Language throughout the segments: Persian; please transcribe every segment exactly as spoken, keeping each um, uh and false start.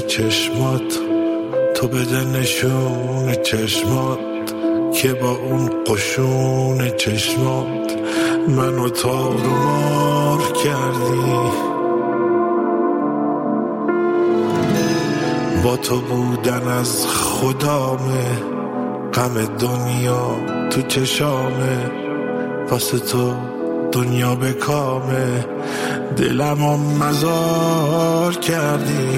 چشمات، تو بده نشون چشمات که با اون قشون چشمات منو تار و مار کردی. با تو بودن از خدامه، غم دنیا تو چشامه، واسه تو دنیا به کامه، دلمو مزار کردی.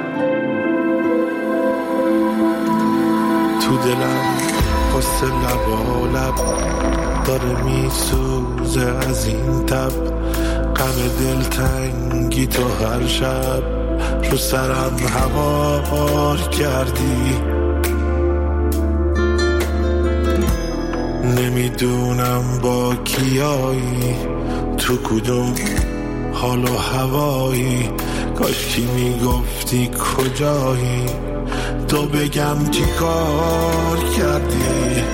تو دلم قصه لبالب داره میسوزه از این تب، غم دلتنگی تو هر شب رو سرم هوار کردی. نمیدونم با کیایی، تو کدوم حال و هوایی، کاش کی میگفتی کجایی، تو بگم چی کار کردی.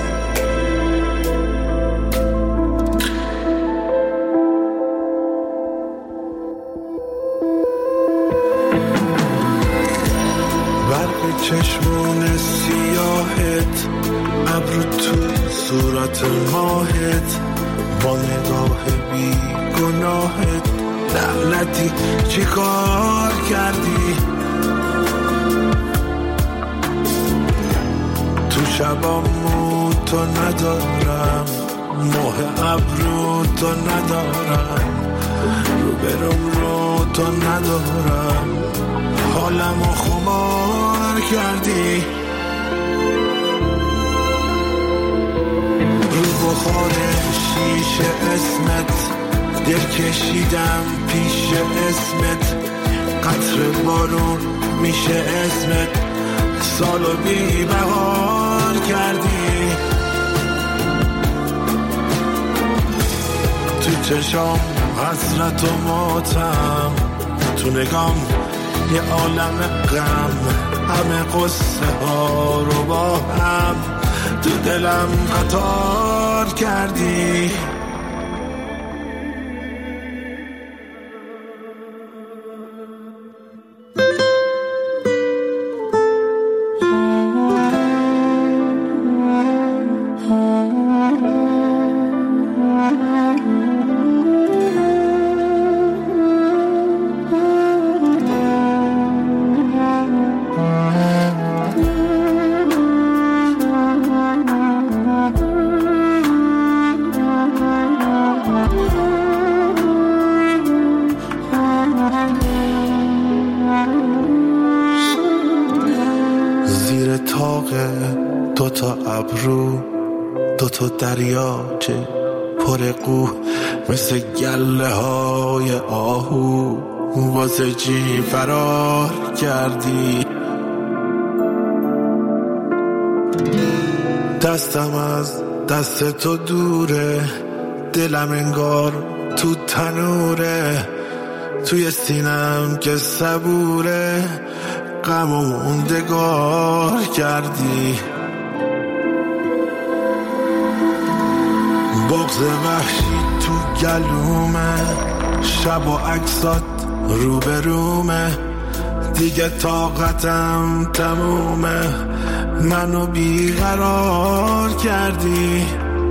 برق چشمون سیاهت، ابرو تو صورت ماهت، با نگاه بی گناهت، لعنتی چی کار کردی. تو شبامو تو ندارم، ماه ابرو تو ندارم، رو برم رو تو ندارم، حالمو خمار کردی. رو بخار شیشه اسمت، دل کشیدم پیش اسمت، قطر بارون میشه اسمت، سالو بی بهار کردی. تو چشام حسرت و ماتم، تو نگام یه عالم غم، همه قصه ها رو با هم تو دلم قطار کردی. دوتا ابرو دوتا دریاچه پر قو، مثل گله های آهو واسه چی فرار کردی. دستم از دست تو دوره، دلم انگار تو تنوره، توی سینم که صبوره، غم و موندگار کردی. بغض وحشی تو گلومه، شب و عکسات روبرومه، دیگه طاقتم تمومه، منو بیقرار کردی.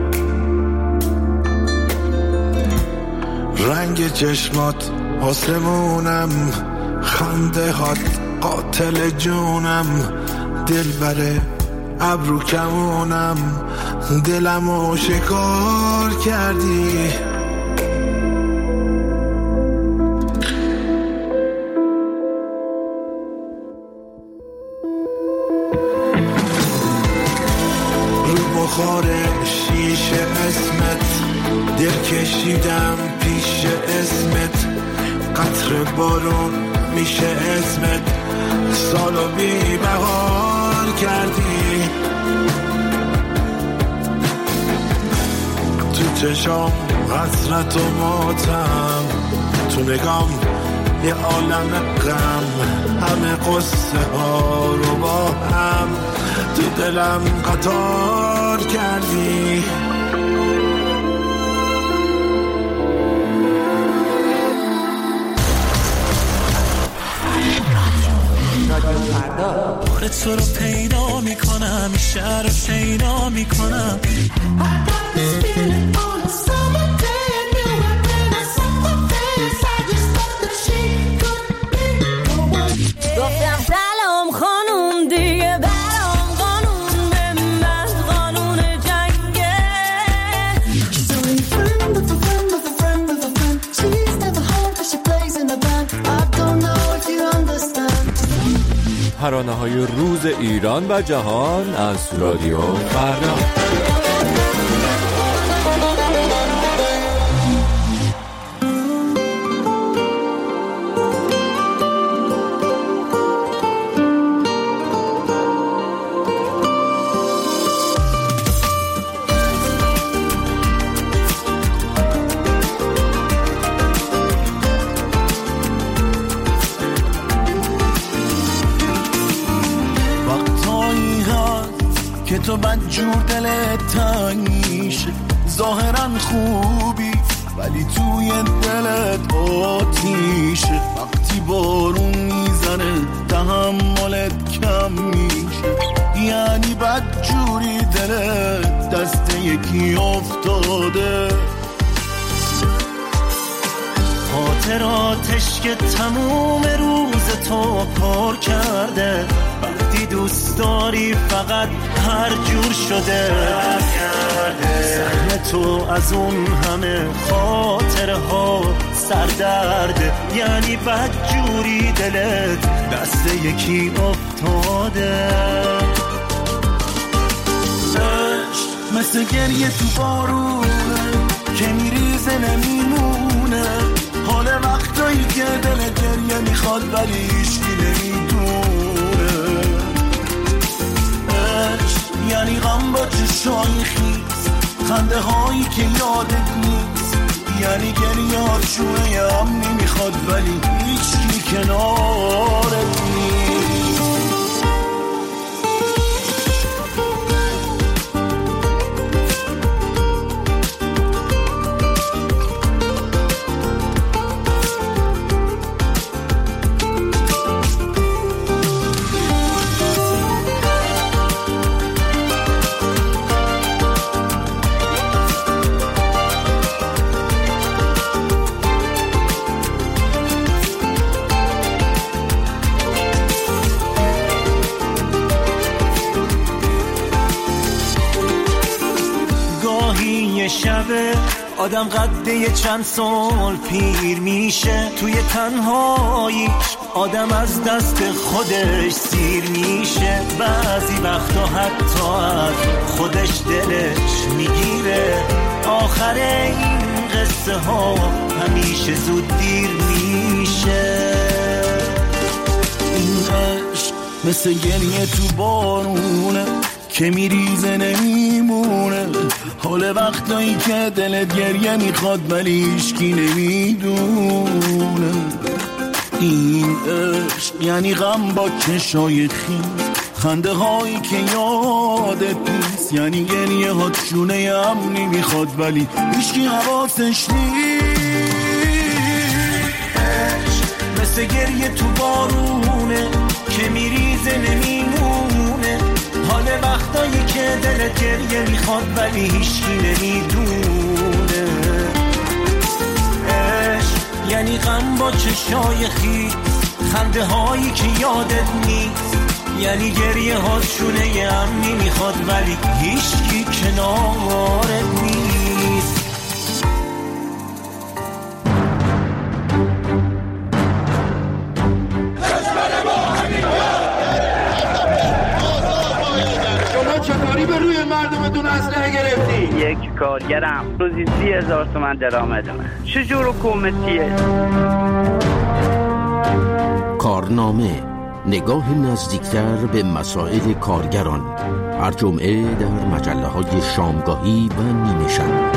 رنگ چشمات آسمونم، خنده هات قاتل جونم، دل بره ابرو کمونم، دلمو شکار کردی. رو بخار شیشه اسمت، دل کشیدم پیش اسمت، قطر بارون میشه اسمت، سالو بی بهار کردی. تو چشام حسرت و ماتم، تو نگام یه عالم غم، همه قصه ها رو با هم تو دلم قطار کردی. رادیو دوباره تو رو پیدا میکنم، شهر رو شیدا میکنم. گفتم سلام خانوم دیگه برام قانون به من قانون جنگه. She's only friend of a friend of a friend of a friend. She's never home but she plays in a band. I don't know if you understand. ترانه‌های روز ایران و جهان از رادیو فردا. که تو بدجور دلت تنگ میشه، ظاهرا خوبی ولی توی دلت آتیشه. وقتی بارون میزنه تحملت کم میشه، یعنی بدجوری دلت دست یکی افتاده. خاطراتش که تموم روز تو پر کرده، وقتی دوست داری فقط هر جور شده. سهم تو از اون همه خاطره ها سردرده، یعنی بدجوری دلت دست یکی افتاده. عشق مثل گریه تو بارونه که میریزه نمیمونه، حال وقتایی که دل گریه میخواد ولی هیچکی نمیدونه. عشق یعنی غم با چشای خیز، خنده هایی که یادت نیست، یعنی گریه ها چونه هم نمیخواد ولی هیچکی کنارت نیست. شبه آدم قده چند سال پیر میشه، توی تنهاییش آدم از دست خودش سیر میشه. بعضی وقتا حتی از خودش دلش میگیره، آخر این قصه ها همیشه زود دیر میشه. این عشق مثل گریه تو بارونه که میریزه نمیمونه، حال وقتایی که دلت گریه میخواد ولی هیچکی نمیدونه. این عشق یعنی غم با چشای خیز، خنده هایی که یادت نیست، یعنی گریه ها چونه هم نمیخواد ولی هیچکی حواسش نیست. عشق مثل گریه تو بارونه که میریزه نمیمونه، حال وقتایی که دلت گریه میخواد ولی هیچکی نمیدونه. عشق یعنی غم با چشای خیز، خنده هایی که یادت نیست، یعنی گریه ها چونه هم نمیخواد ولی هیچکی کنارت نیست. چطوری به روی مردمتون اسلحه گرفتی؟ یک کارگرم روزی سی هزار تومن درآمدمه. چجور حکومتیه؟ کارنامه، نگاه نزدیکتر به مسائل کارگران، هر جمعه در مجله های شامگاهی و نیمه شب.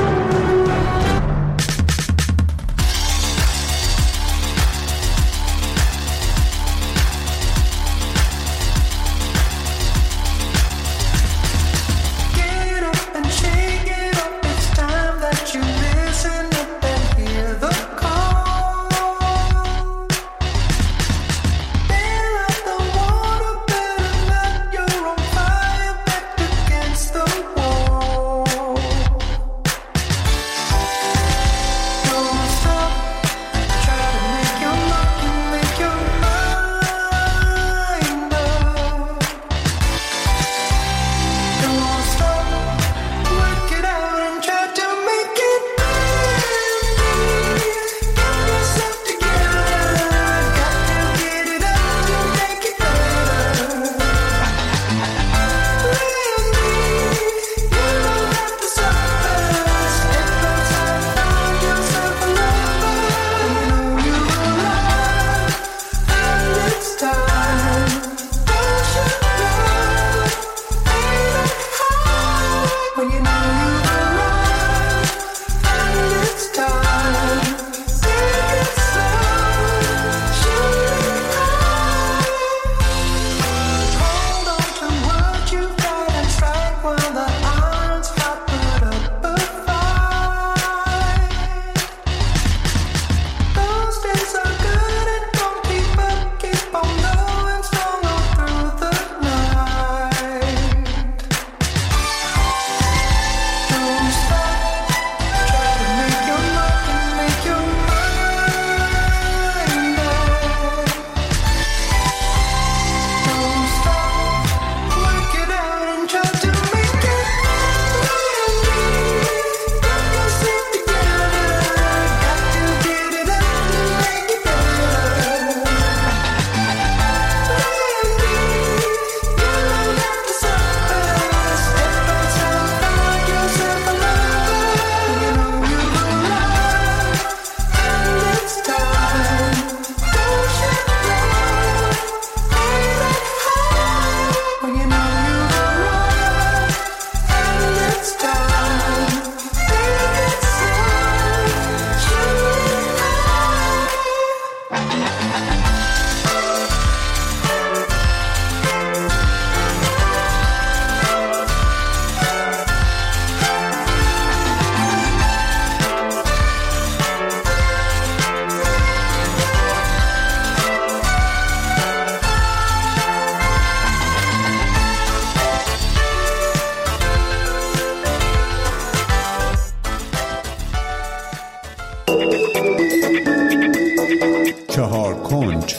چهار کنج.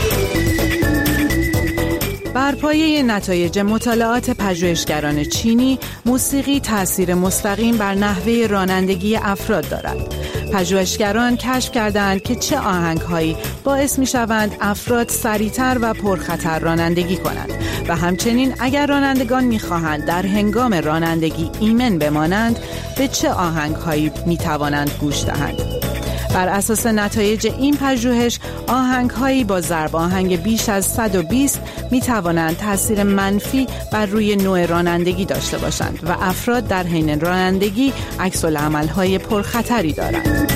بر پایه نتایج مطالعات پژوهشگران چینی، موسیقی تأثیر مستقیم بر نحوه رانندگی افراد دارد. پژوهشگران کشف کردند که چه آهنگ‌هایی باعث می‌شوند افراد سریعتر و پرخطر رانندگی کنند و همچنین اگر رانندگان می‌خواهند در هنگام رانندگی ایمن بمانند، به چه آهنگ‌هایی می‌توانند گوش دهند. بر اساس نتایج این پژوهش، آهنگ‌هایی با ضرب آهنگ بیش از صد و بیست می‌توانند تأثیر منفی بر روی نوع رانندگی داشته باشند و افراد در حین رانندگی عکس‌العمل‌های پرخطری دارند.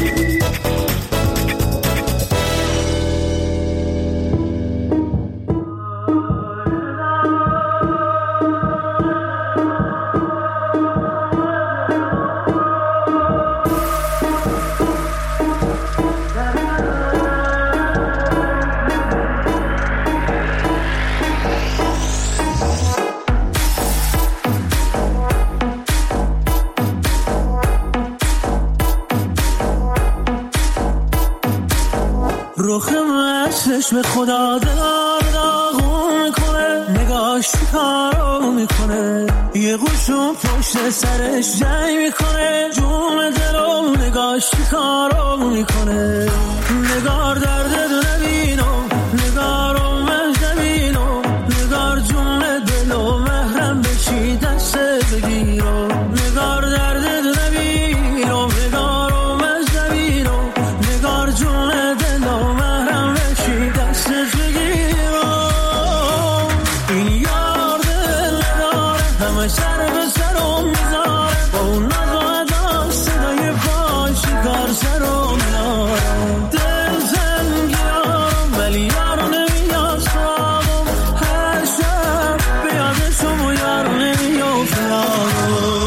چشم خدا دلار داغون میکنه، نگاش کارو میکنه، یه گوشون پشت سرش جنگ میکنه، جون دلو نگاش کارو میکنه. نگار درد دو نبینو، نگارو مهد نبینو، نگار جون دلو محرم بشی دست بگیرو. نگار درد دو نبینو، نگارو مهد نبینو، نگار جون دلو محرم بشی دست بگیرو. این یار دل نداره، همه سر به سرم میذاره، با اون نزاده صدای پای شکار سرم میاره. دل زنگیارم ولی یارو نمیاد سرامم، هر شب به یادشم و یارو نمیافت یارو.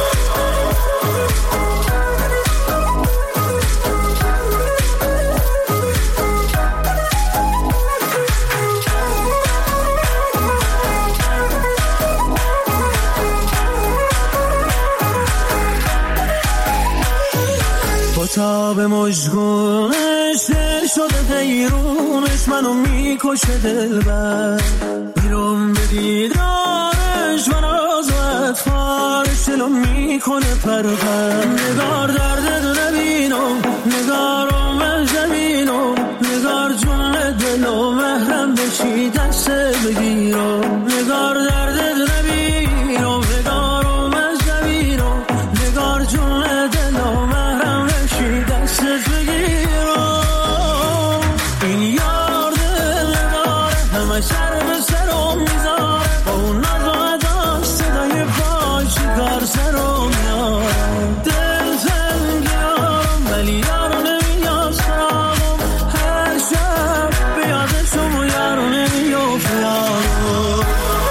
تا به مجگونش دل شده حیرونش، منو میکشه دلبر، بیرون به دیدارش من آز و اطفارش دلو میکنه پرپر. نگار درد دو نبینو، نگارو مهجبینو، نگار جون دلو محرم بشی دست بگیرو. نگار درد دو نبینو، نگارو مهجبینو، نگار جون دلو محرم بشی دست بگیرو. این یار دل نداره، همه سر به سرم میذاره، با اون ناز و ادا صدای پای شکار سرم میاره. دل زنگیارم ولی یارو نمیاد سرامم، هر شب به یادشم و یارو نمیافت یارو.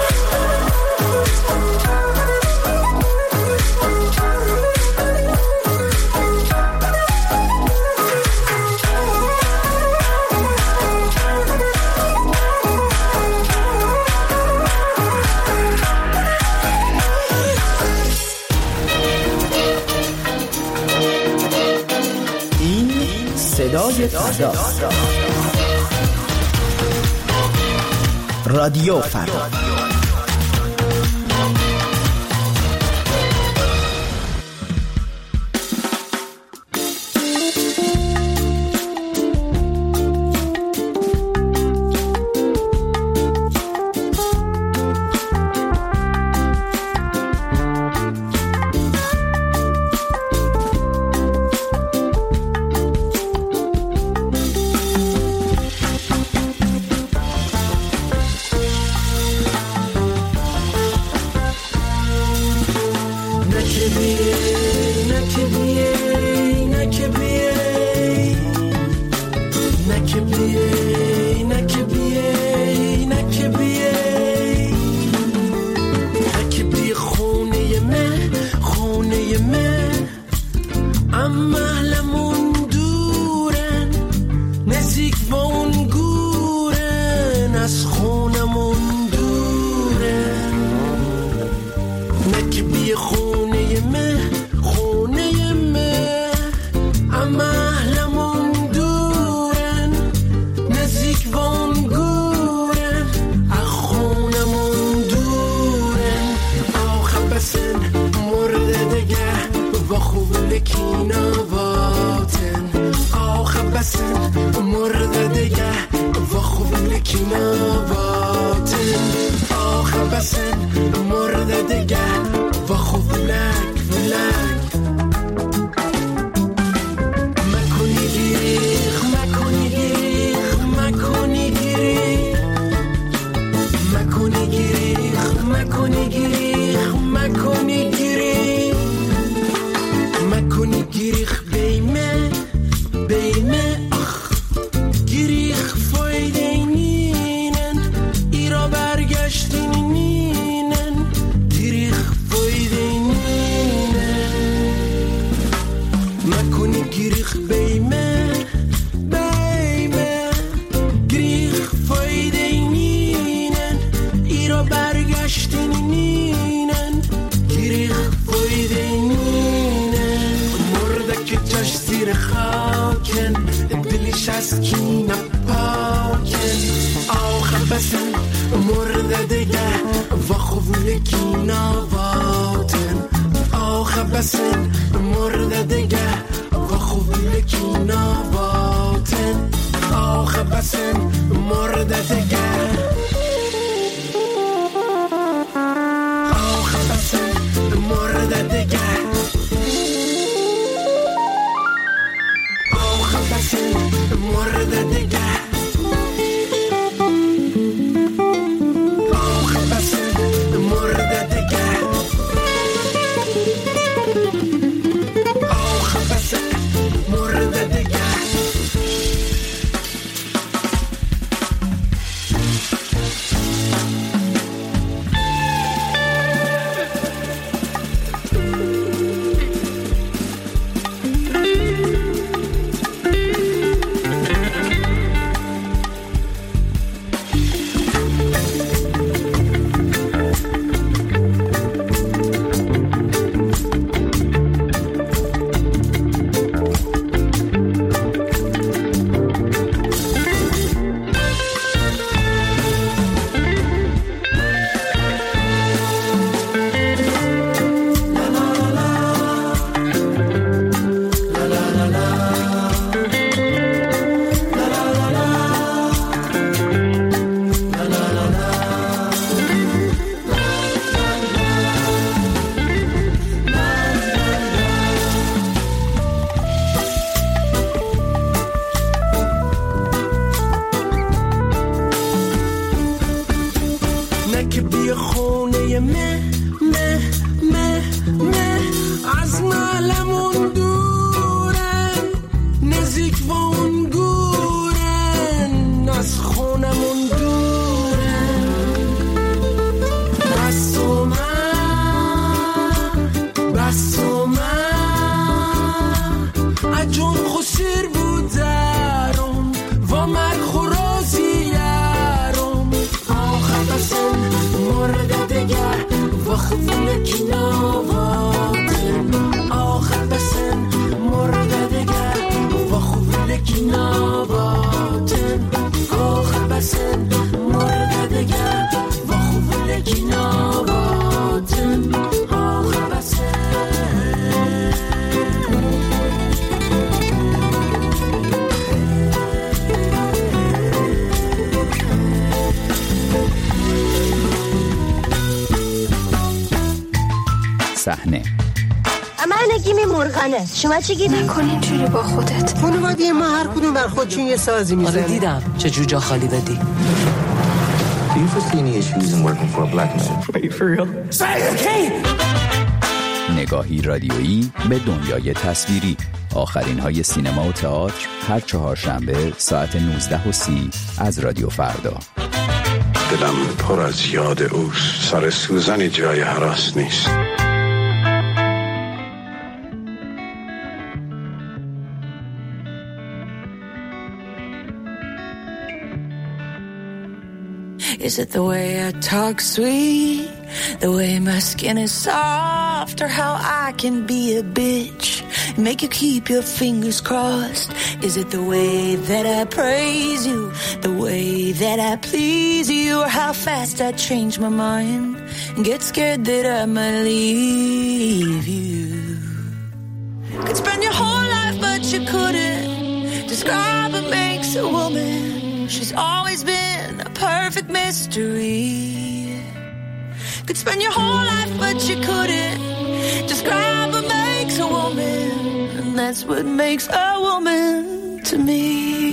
صدای فردا، رادیو فردا. بسن مرد دیگه و خوب لکناباتن آخه بسن مرد دیگه و خوب لک لک مکنی گیریخ مکنی گیریخ مکنی گیریخ مکنی گیریخ مکنی گیریخ مکنی گیریخ مکنی گیریخ بیمه بیمه اخ گیریخ فایده نینن ایرا برگشتین نینن گیریخ فایده نینن مکنی گیریخ بیمه بیمه گیریخ فایده نینن ایرا برگشتین نینن گیریخ فایده نینن مرده که جاش زیر خاکن دلش از کینه پاکن آخه بسن مرده دیگه و خوبول کینه باتن آخه بسن مرده دیگه و خوبول کینه باتن آخه بسن مرده دیگه آخه بسن مرده دیگه آخه بسن مرده دیگه آخه بسن مرده دیگه آخه بسن مرده دیگه که بی خونه مه مه مه مه از معلمون دورن نزیک و اون گورن از خونمون دورن بس و من بس و من اجون خسیر بود دارم و مرگ خرازی یارم آخه بسن مرده دیگر و خوبونه کی نواتن آخر بسن مرده دیگر و خوبونه کی نواتن آخر بسن مرده دیگر و خوبونه کی نواتن آخر بسن صحنه من نگیمی مرغانه شما چی گیری؟ نکن اینجوری با خودت خانواده ما هر کدوم بر خودشون یه سازی میزنه. آره دیدم چه جو جا خالی دادی. Do you foresee any issues in working for a black man? Wait for real? نگاهی رادیویی به دنیای تصویری. آخرین های سینما و تئاتر هر چهارشنبه ساعت نوزده و سی از رادیو فردا. دلم پر از یاد اوست، سر سوزنی جای هراس نیست. Is it the way I talk sweet, the way my skin is soft, or how I can be a bitch and make you keep your fingers crossed? Is it the way that I praise you, the way that I please you, or how fast I change my mind and get scared that I might leave you? Could spend your whole life but you couldn't, to describe what makes a woman. She's always been a perfect mystery. Could spend your whole life but you couldn't describe what makes a woman. And that's what makes a woman to me.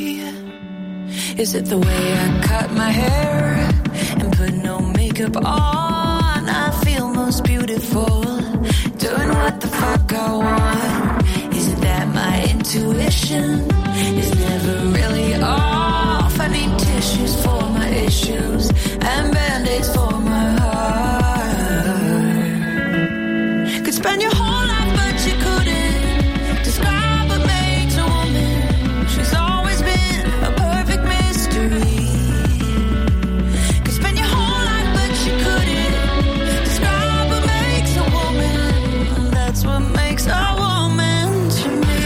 Is it the way I cut my hair and put no makeup on? I feel most beautiful doing what the fuck I want. Is it that my intuition is never really off? I need tissues for my issues and band-aids for my heart. Could spend your whole life but you couldn't describe what makes a woman. She's always been a perfect mystery. Could spend your whole life but you couldn't describe what makes a woman. That's what makes a woman to me.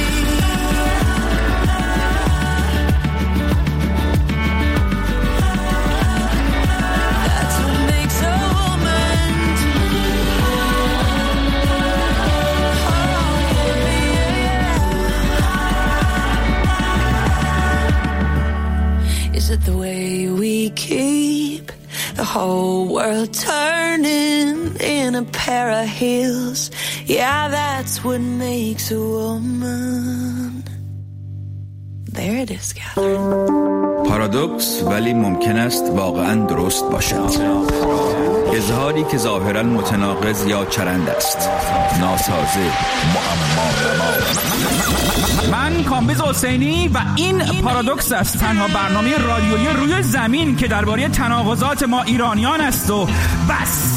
That's what makes a woman to me. Is it the way we keep the whole world turning in a pair of heels? Yeah, that's what makes a woman. There it is, Catherine. پارادوکس ولی ممکن است واقعا درست باشد. اظهاری که ظاهرا متناقض یا چرند است، ناسازه، معما. من کامبیز حسینی و این پارادوکس است، تنها برنامه رادیویی روی زمین که درباره تناقضات ما ایرانیان است و بس.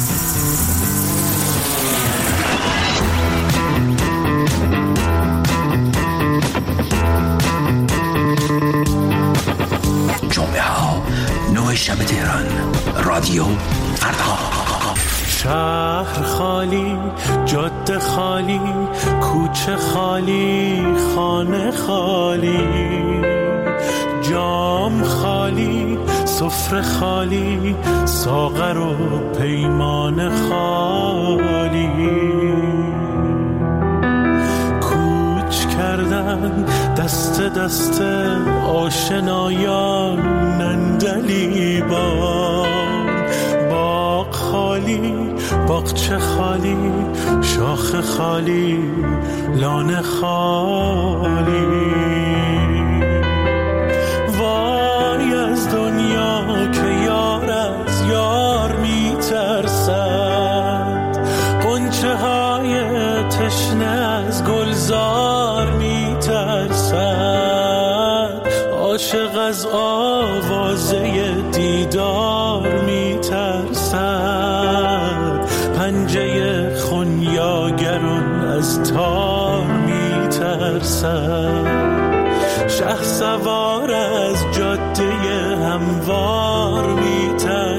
جمعه ها نه شب تهران، رادیو فردا. شهر خالی، جاده خالی، کوچه خالی، خانه خالی، جام خالی، سفره خالی، ساغر و پیمان خالی. کوچ کردن دست دست آشنایان نندلیبان. باغ خالی، باغچه خالی، شاخ خالی، لانه خالی. وای از دنیا که یار از یار می ترسد، غنچه های تشنه از گلزار می ترسد، عاشق از آوازه دیدار می ترسد، پنجه خونیاگران از تار می ترسد، شه سوار از جاده هموار می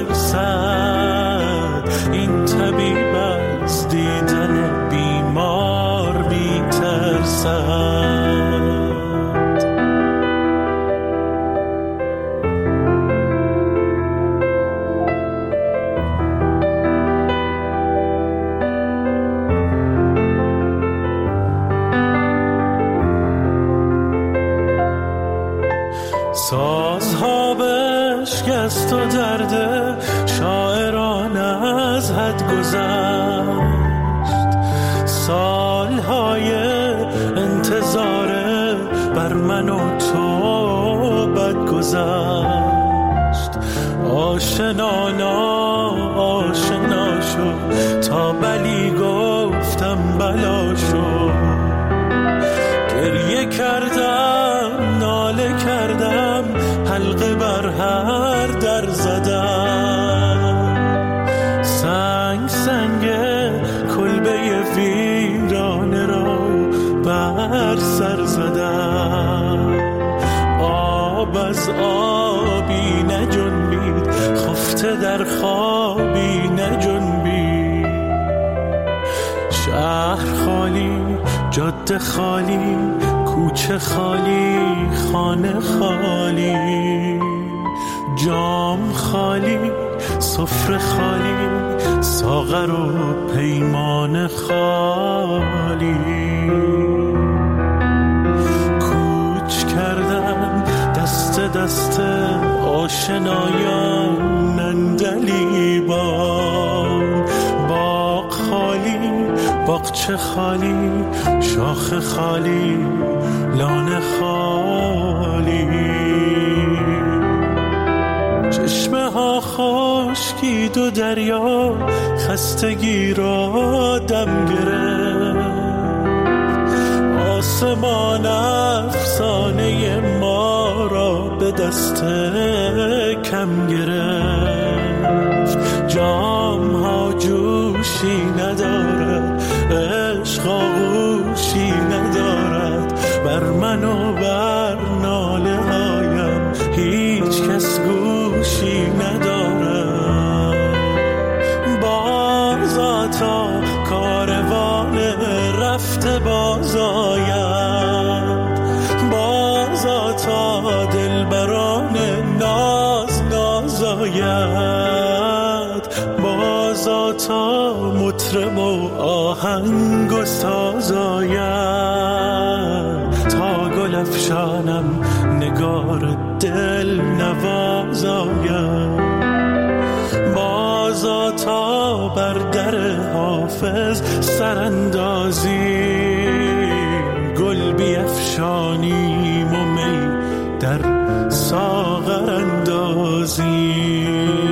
ترسد، این طبیب از دیدن بیمار می ترسد. سازها بشکست و درد شاعران از حد گذشت، سالهای انتظار بر من و تو بد گذشت. آشنا نا آشنا شد تا بلی گفتم بلا شد، گریه کردم ناله کردم حلقه بر هر در زدم، سنگ سنگ کلبه ویرانه را بر سر زدم، آب از آبی نجنبید خفته در خوابی نجنبید، شهر خالی، جاده خالی، کوچه خالی، خانه خالی، جام خالی، سفره خالی، ساغر و پیمان خالی. کوچ کردن دست آشنایان نندلیبان. باغ خالی، باغچه خالی، شاخ خالی، لانه خالی. چشمه ها خشکید و دریا خستگی را دم گرفت. آسمان افسانه ما را به دست کم گرفت. جام ها جوشی ندارد، عشق آغوشی ندارد. بر من و بر ناله هایم هیچ کس گوشی ندارد. بازا تا کاروان رفته باز آید، بازا تا دلبران ناز ناز آید، بازا تا مطرب و آهنگ و ساز آید، تا گل افشانم نگار دل نواز آید، بازا تا بر در حافظ سراندازیم، گل بیفشانیم و می در ساغر اندازیم.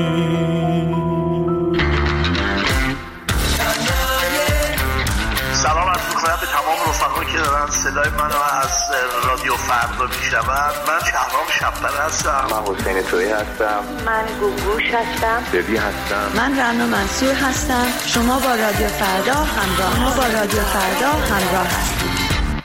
سلام عرض می‌کنم به تمام رفقایی که دارن صدای منو از رادیو فردا میشنون. من شهرام شب‌پر هستم. من حسین تویی هستم. من گوگوش هستم. ببی هستم. من رنا منصور هستم. شما با رادیو فردا همراه ما با رادیو فردا همراه هستید.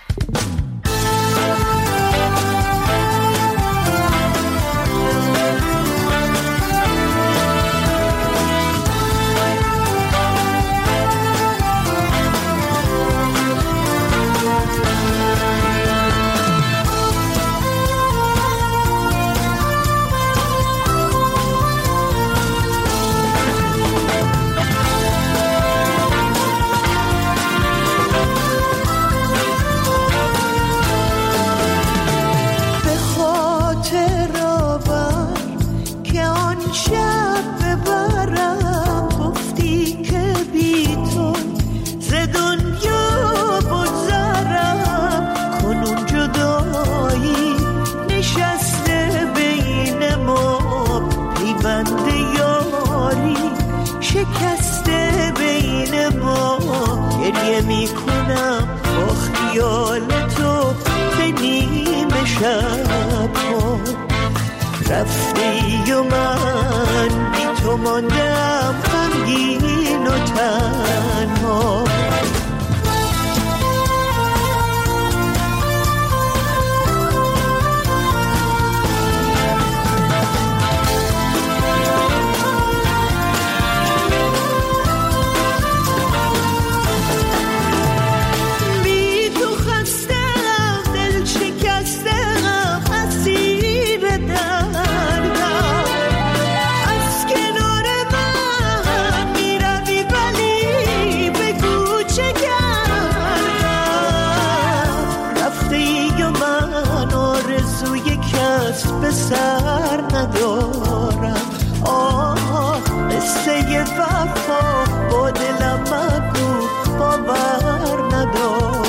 رفتی و من بی تو ماندم غمگین و تنها. به سر ندارم، آه قصه وفا با دلم مگو، باور ندارم.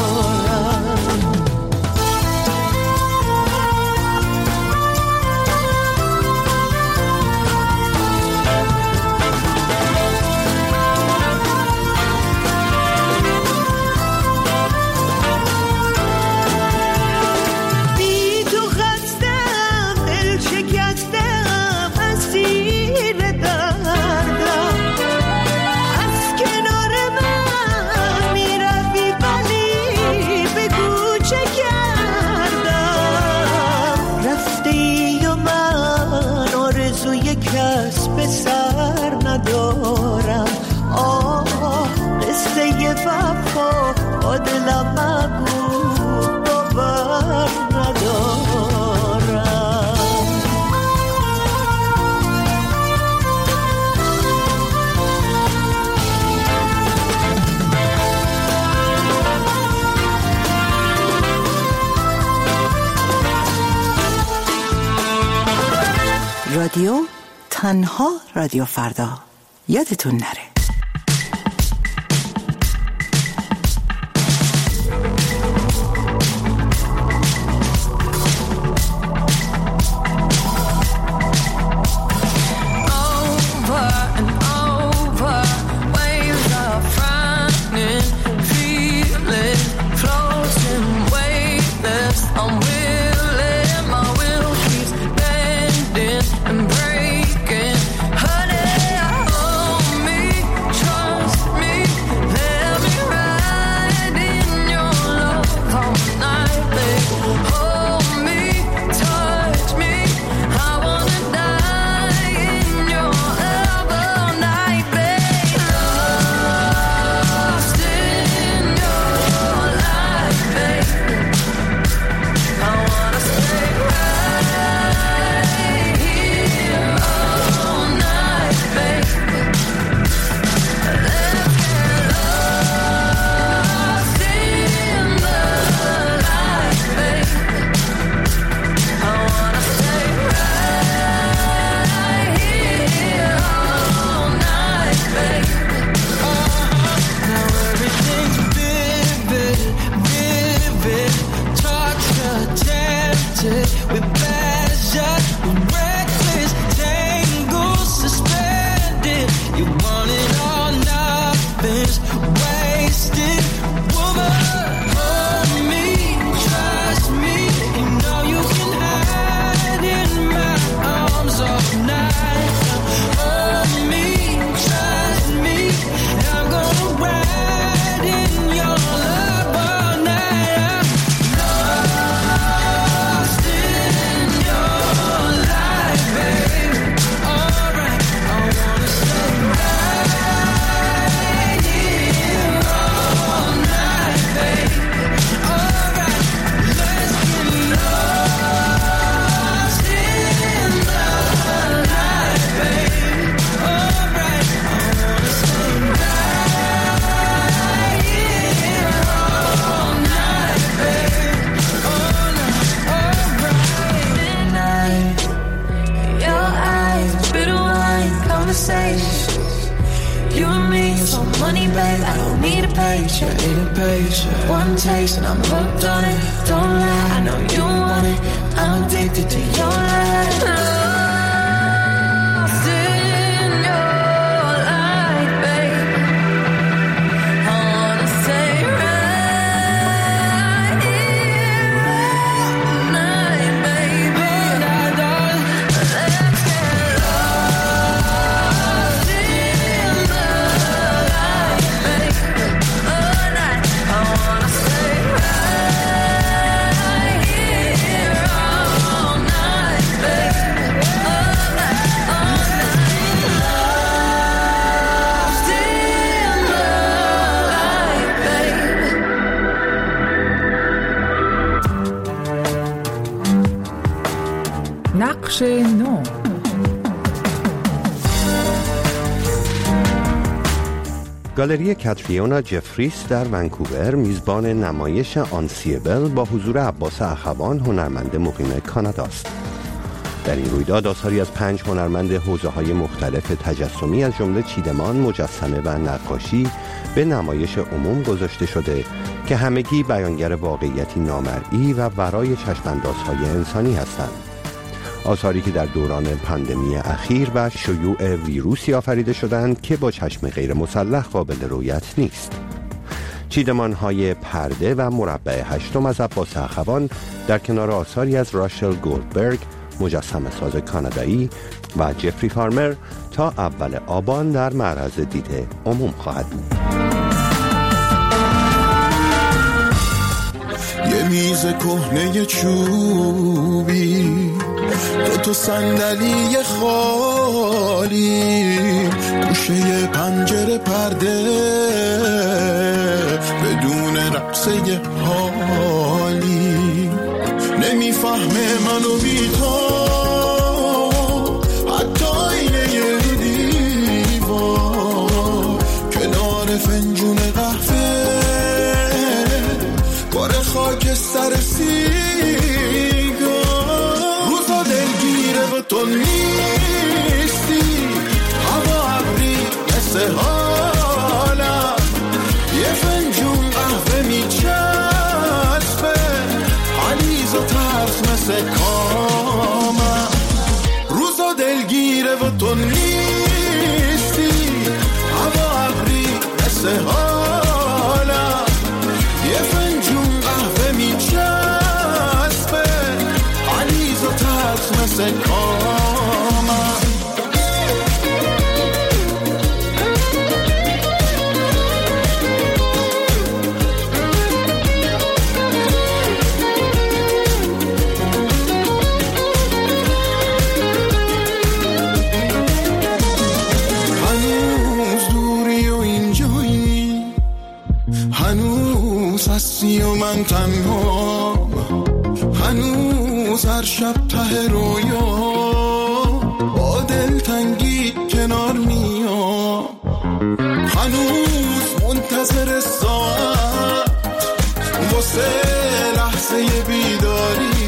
به سر ندارم، آه قصه وفا با دلم مگو، باور ندارم. رادیو، تنها رادیو فردا. یادتون نره. You and me, so money, babe, I don't need a paycheck. Need a paycheck. One taste and I'm hooked on it. Don't lie, I know you want it. I'm addicted to your light. Lost in your light, babe. I wanna stay right here all night, baby. Let's get lost in the light, babe. All night, I wanna stay right here all night, baby. All night, all night. Lost in the light, baby. نقش نو. گالری کاتریونا جفریس در ونکوور میزبان نمایش آنسیبل با حضور عباس اخوان، هنرمند مقیم کانادا است. در این رویداد آثاری از پنج هنرمند حوزه‌های مختلف تجسمی از جمله چیدمان، مجسمه و نقاشی به نمایش عموم گذاشته شده که همگی بیانگر واقعیتی نامرئی و ورای چشم‌اندازهای انسانی هستند. آثاری که در دوران پاندمی اخیر و شیوع ویروسی آفریده شدند که با چشم غیر مسلح قابل رؤیت نیست. چیدمان‌های پرده و مربع هشتم از عباس اخوان در کنار آثاری از راشل گولدبرگ، مجسمه ساز کانادایی، و جفری فارمر تا اول آبان در معرض دید عموم خواهد بود. یه میز کهنه چوبی، دو تا صندلی خالی، گوشه پنجره پرده بدون رقصه حالی، نمیفهمه منو بی تو، حتی اینه یه دیوار کنار فنجون قهوه، بار خاک سر سیگار، روزا دلگیره و تو نیست تو نیستی، هوا ابری مثل حالم، یه فنجون قهوه میچسبه، علیز و ترس مثل کامم. هستی و من تنها، هنوز هر شب ته رویا با دلتنگی کنار میام، هنوز منتظر ساعت واسه لحظه بیداری،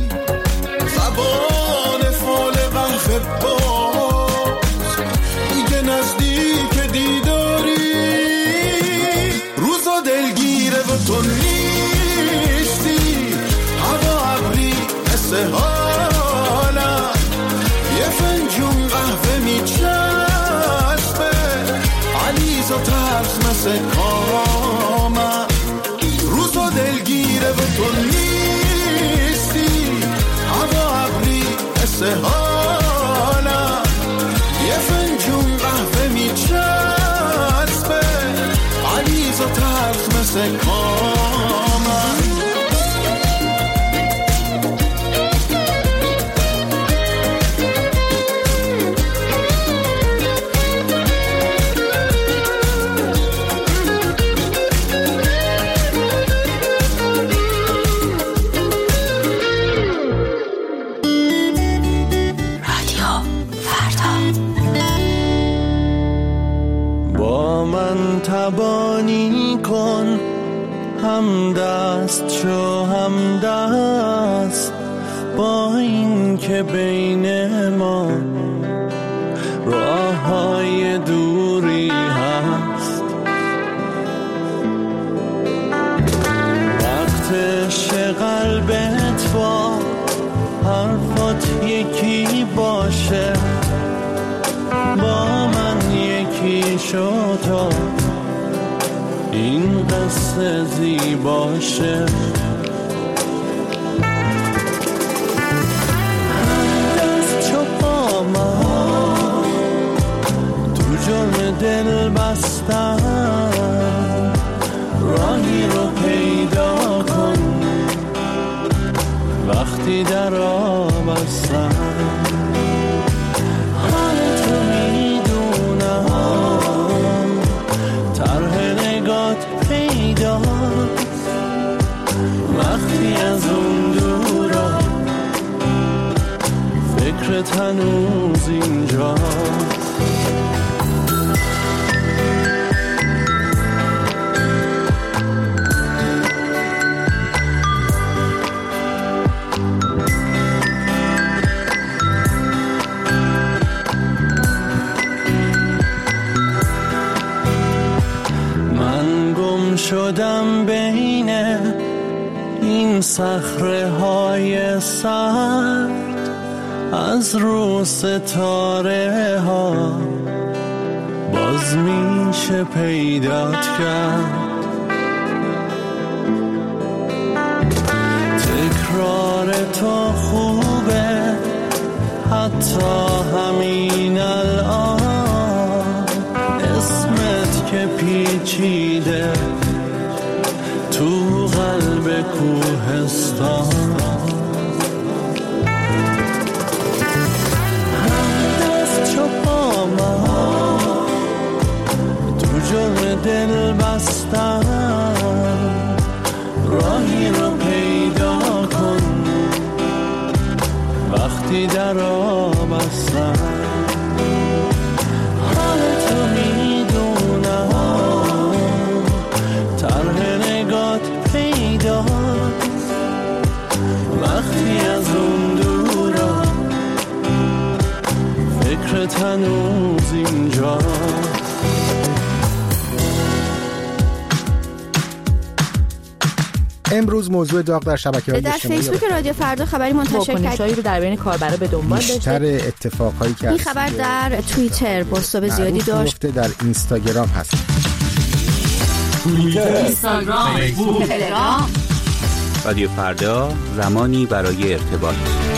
زبان فال قهوه باز دیگه نزدیک دیداری، روزا دلگیره و تو نیستی، هوا ابری مثل حالم، یه فنجون قهوه میچسبه، علیز و ترس مثل کامم، روزا دلگیره و تو نیستی، هوا ابری مثل حالم، یه فنجون قهوه میچسبه، علیز و ترس مثل کامم. تبانی کن، هم دست شو هم دست، با این که بین ما راه های دوری هست، وقتش قلبت با حرفات یکی باشه، با من یکی شو تا این قصه زیباشه، هم دست چو با من تو جرم دل بستن، راهی رو پیدا کن وقتی در آب هستن، وقتی از اون دورا فکرت هنوز اینجا، من گم شدم بین این صخره های سرد، از رو ستاره ها باز میشه پیدات کرد، تکرار تو خوبه حتی همین الان، اسمت که پیچیده تو قلب کوهستان، هم دست چو پا ما تو جرم دل بستن، راهی رو پیدا کن وقتی در آب هستن، حالتو میدونم طرح نگات پیداست، وقتی از اون دورا فکرت هنوز اینجا. امروز موضوع داغ در شبکه‌های اجتماعی در فیسبوک رادیو فردا خبری منتشر کرد رو در بین کاربرا به دنبال داشته. بیشتر اتفاقایی که این خبر در توییتر بازتاب زیادی داشت. در اینستاگرام هست. اینستاگرام، فیسبوک، تلگرام. رادیو فردا، زمانی برای ارتباط.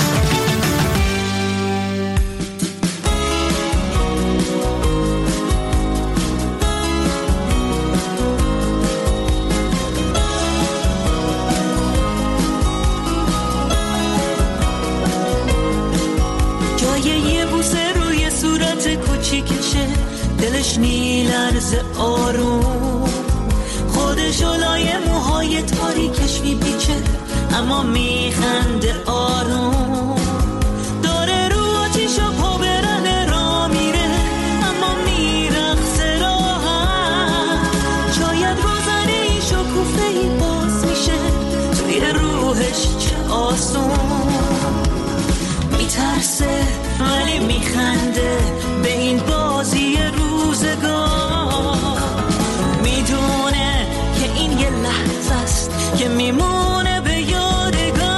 کوچیکشه دلش میلرزه آروم، خودش لای موهای تاریکش میپیچه اما میخنده آروم، داره رو آتیشو پا برنه را میره اما میرقصه راحت، شاید روزنه شکوفه‌ای باز میشه توی روحش چه آسون، میترسه ولی میخنده به این بازی روزگار، میدونه که این یه لحظه است که میمونه به یادگار.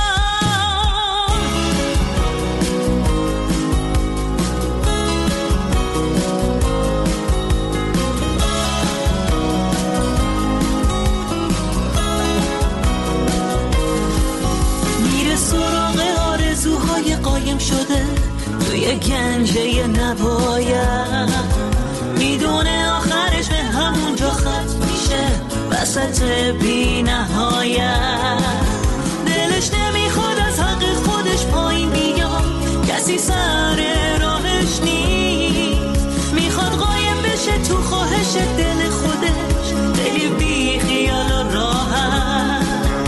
میره سراغ آرزوهای قایم شده توی گنجه نباید، میدونه آخرش به همونجا ختم میشه وسط بی نهایت، دلش نمیخواد از حق خودش پایین بیاد، کسی سر راهش نیست، میخواد قایم بشه تو خواهش دل خودش، دلی بی خیال و راحت،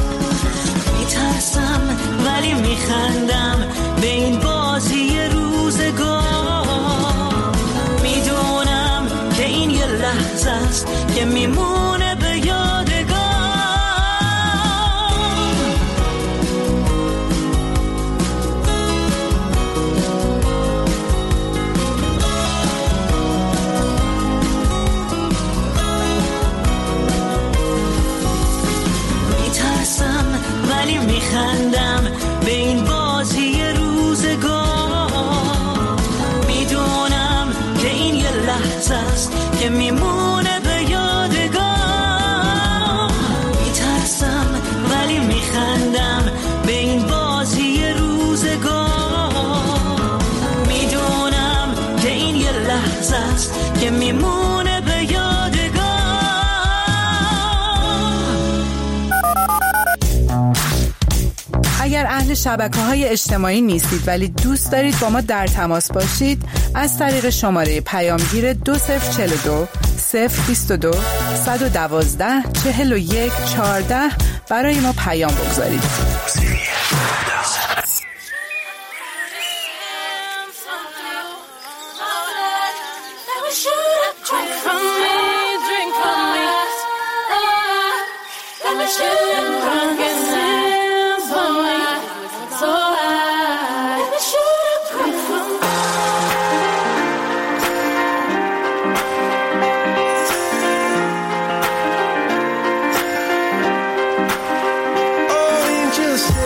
میترسم ولی میخندم به این بازی روزگار، میدونم که این یه لحظه است که میمونه به یادگار. میترسم ولی میخندم به این بازی روزگار، میدونم که این یه لحظه است که میمونه به یادگار، میترسم ولی میخندم به این بازی روزگار، میدونم که این یه لحظه است که میمونه به یادگار. اگر اهل شبکه‌های اجتماعی نیستید ولی دوست دارید با ما در تماس باشید، از طریق شماره پیامگیر دو صفر چهل و دو صفر بیست و دو صد و دوازده چهل و یک چهارده برای ما پیام بگذارید. Just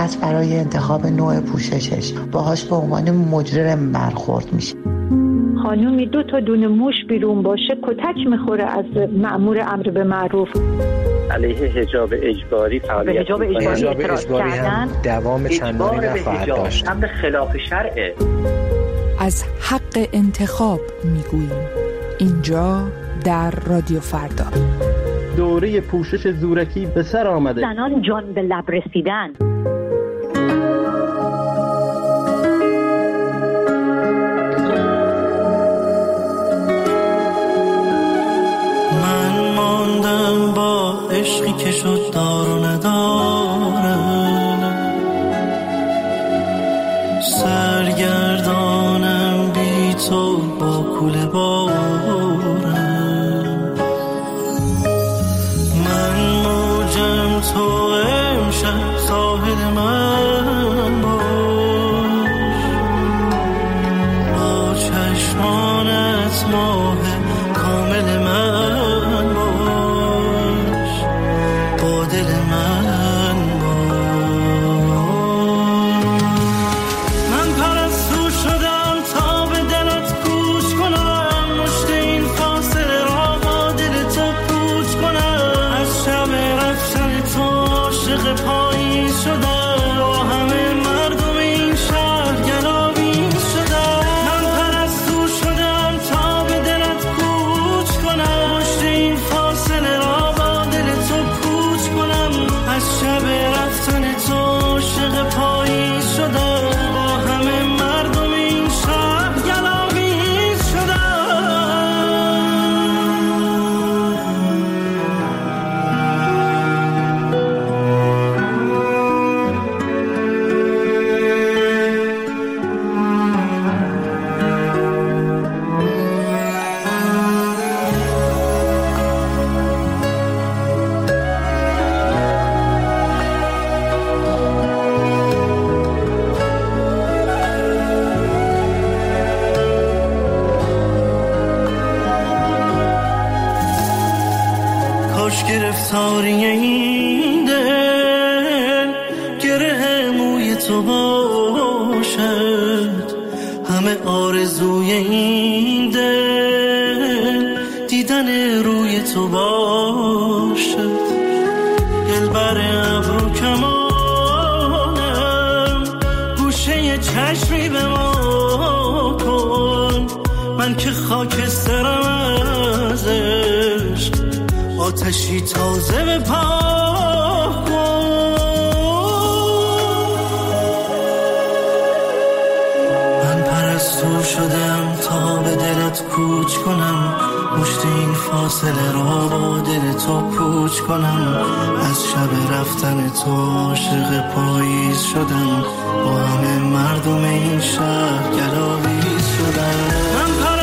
فقط برای انتخاب نوع پوششش باهاش به عنوان مجرم برخورد میشه. خانومی دو تا دونه موش بیرون باشه کتک میخوره از مأمور امر به معروف. علیه حجاب اجباری فعالیت حجاب اجباری اعتراض کردن، دوام چندانی نخواهد داشت. امر خلاف شرعه. از حق انتخاب میگوییم اینجا در رادیو فردا. دوره پوشش زورکی به سر آمده. زنان جان به لب رسیدن. من ماندم با عشقی که شد دار و نداره، سرگردانم بی تو با کوله باره. من موجم تو امشب ساحل من باش، با چشمانت ماه کامل من باش، با دل من باش. من پرستو شدم تا به دلت گوش کنم، مشت این فاصله را با دل تو پوچ کنم. از شب رفتن تو عاشق پاییز شدم، با همه مردم این شهر گلاویز شدم. من پرستو شدم تا به دلت گوش کنم، مشت این فاصله را با دل تو پوچ کنم. از شب رفتن تو عاشق پاییز شدم، با همه مردم این شهر گلاویز کاش گرفتاری این دل گره موی تو باشد، همه آرزوی این دل دیدن روی تو باشد. دلبر ابرو کمانم گوشه چشمی به ما کن، من که خاکسترم از عشق، آتشی تازه به پا کن. من پرستو شدم تا به دلت کوچ کنم، مشت این فاصله را با دل تو پوچ کنم. از شب رفتن تو عاشق پاییز شدم، با همه مردم این شهر گلاویز شدم. من